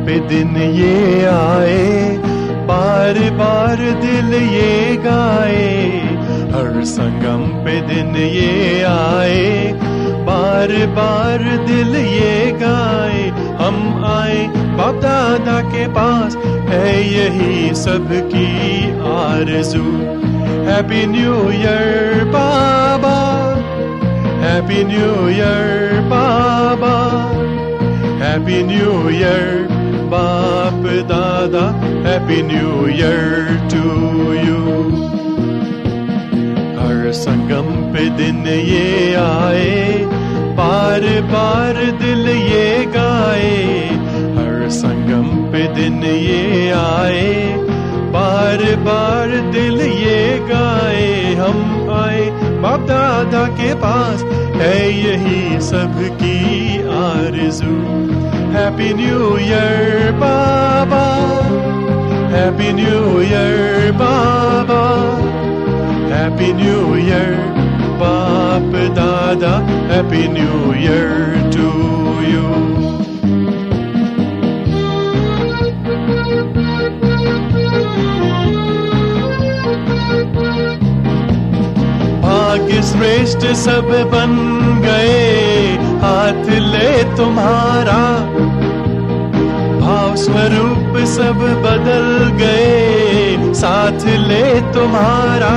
पे दिन ये आए, बार बार दिल ये गाए। हर संगम पे दिन ये आए, बार बार दिल ये गाए। हम आए बाप दादा के पास, है यही सबकी आरज़ू। हैप्पी न्यू ईयर बाबा, हैप्पी न्यू ईयर बाबा, हैप्पी न्यू ईयर बाप दादा, happy new year to you. हर संगम पे दिन ये आए, बार बार दिल ये गाए। हर संगम पे दिन ये आए, बार बार दिल ये गाए। हम आए बाप दादा के पास, है यही सबकी आरज़ू। हैप्पी न्यू ईयर बाबा, हैप्पी न्यू ईयर बाबा, हैप्पी न्यू ईयर बाप दादा, happy new year to you. भाग्य श्रेष्ठ सब बन गए, हाथ ले तुम्हारा। भाव स्वरूप सब बदल गए, साथ ले तुम्हारा।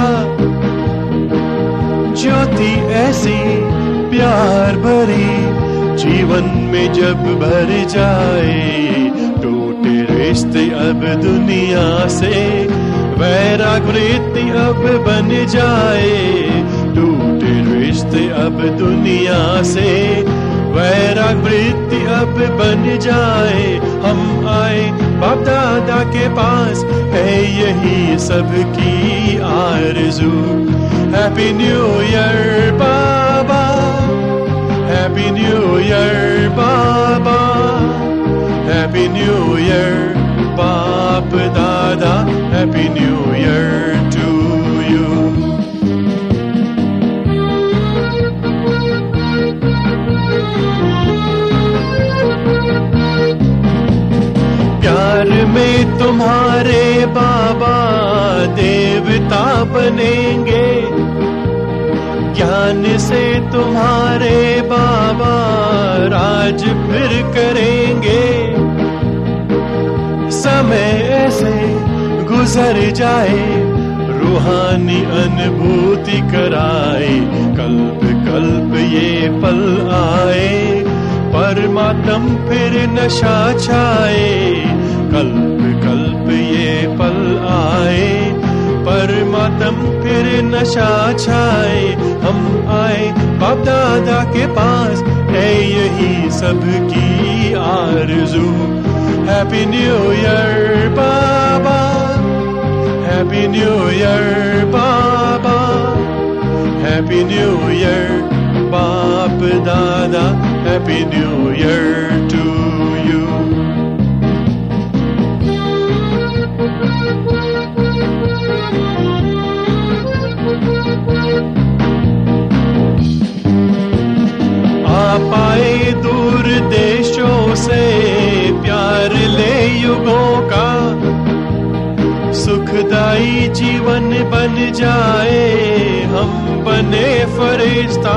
ज्योति ऐसी प्यार भरी, जीवन में जब भर जाए। टूटे रिश्ते अब दुनिया से, वैराग वृत्ति अब बन जाए। टूटे रिश्ते अब दुनिया से, वैराग वृत्ति अब बन जाए। हम आए बाप दादा के पास, है यही सबकी आरज़ू। हैप्पी न्यू ईयर बाबा, हैप्पी न्यू ईयर बाबा, हैप्पी न्यू ईयर बाप दादा, happy new year to you. प्यार में तुम्हारे बाबा देवता बनेंगे, ज्ञान से तुम्हारे बाबा राज फिर करेंगे। समय ऐसे गुजर जाए, रूहानी अनुभूति कराए। कल्प कल्प ये पल आए, परमात्म फिर नशा छाए। कल्प कल्प ये पल आए, परमात्म फिर नशा छाए। हम आए बाप दादा के पास, है यही सबकी आरज़ू। हैप्पी न्यू ईयर बाबा, हैप्पी न्यू ईयर बाबा, हैप्पी न्यू ईयर बाप दादा, happy new year to you. आप आए दूर देशों से, प्यार ले युगों का। सुखदाई जीवन बन जाए, हम बने फरिश्ता।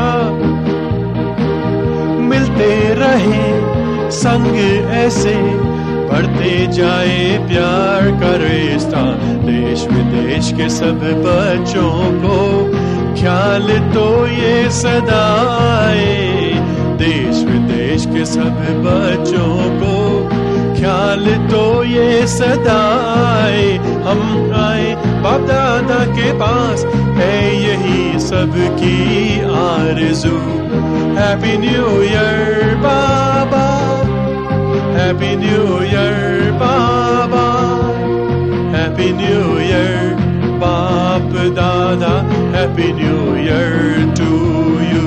मिलते रहे संग ऐसे, बढ़ते जाए प्यार का रिश्ता। देश विदेश के सब बच्चों को ख्याल तो ये सदा आए। देश विदेश के सब बच्चों को ख्याल तो ये सदा आए। हम आए बाप दादा के पास, है यही सबकी आरज़ू। हैप्पी न्यू ईयर बाबा, हैप्पी न्यू ईयर बाबा, हैप्पी न्यू ईयर बाप दादा, happy new year to you.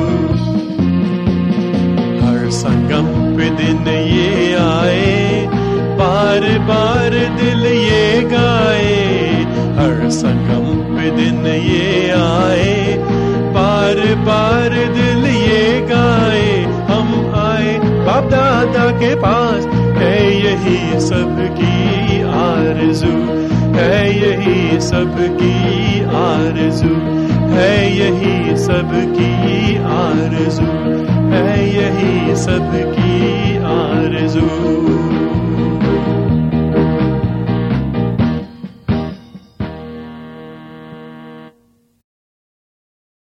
हर संगम पे दिन ये आए, बार बार दिल ये गाए। हर संगम पे दिन ये आए, बार बार दिल ये गाए। हम आए बाप दादा के पास, है यही सब आरज़ू है यही सबकी आरज़ू है यही सबकी आरज़ू है यही सबकी आरज़ू